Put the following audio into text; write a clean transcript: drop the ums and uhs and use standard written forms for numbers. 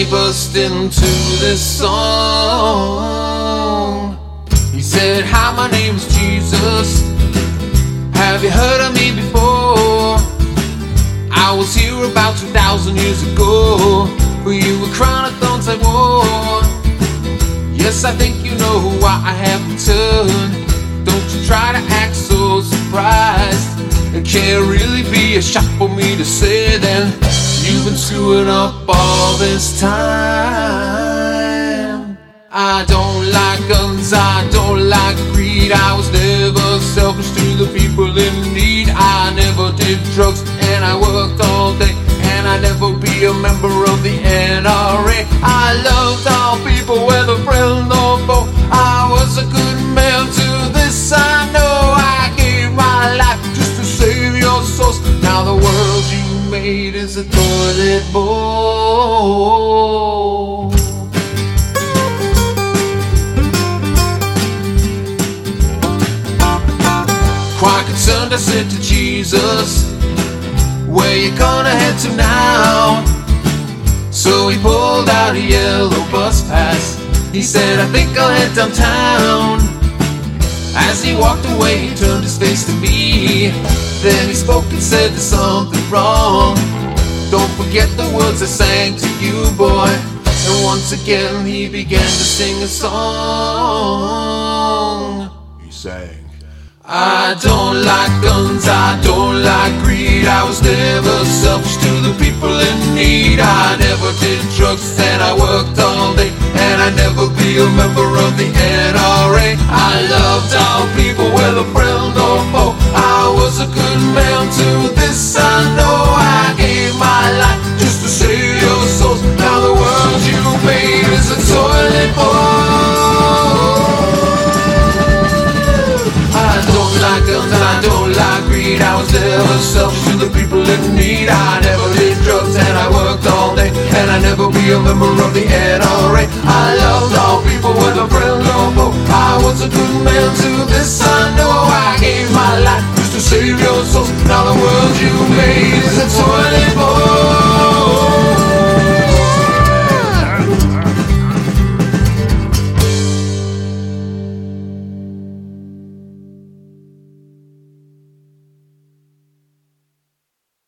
he burst into this song. He said, "Hi, my name's Jesus. Have you heard of me before? I was here about 2,000 years ago, when you were crowned of thorns and war. Yes, I think you know why I have returned. Don't you try to act so surprised. It can't really be a shock for me to say then you've been screwing up all this time. I don't like guns, I don't like greed. I was never selfish to the people in need. I never did drugs and I worked all day, and I'd never be a member of the NRA. I loved all people, whether friend or foe. I was a good man to this, I know. I gave my life just to save your souls. Now the world you made is a toilet bowl." Quite concerned, I said to Jesus, "Where you gonna head to now?" So he pulled out a yellow bus pass. He said, "I think I'll head downtown." As he walked away, he turned his face to me. Then he spoke and said, "There's something wrong. Don't forget the words I sang to you, boy." And once again he began to sing a song. He sang, "I don't like guns, I don't like greed. I was never selfish to the people in need. I never did drugs and I worked all day, and I'd never be a member of the NRA. I loved all people, whether friend or foe. I was a good man to this, I know. I gave my life just to save your souls. Now the world you made is a toilet bowl. I don't like guns and I don't like greed. I was never selfish to the people in need. I never did drugs and I worked all day, and I'd never be a member of the NRA. I loved all people, whether friend or foe. I was a good man to this, I know. I gave my life just to save your souls. Now the world you made is a toilet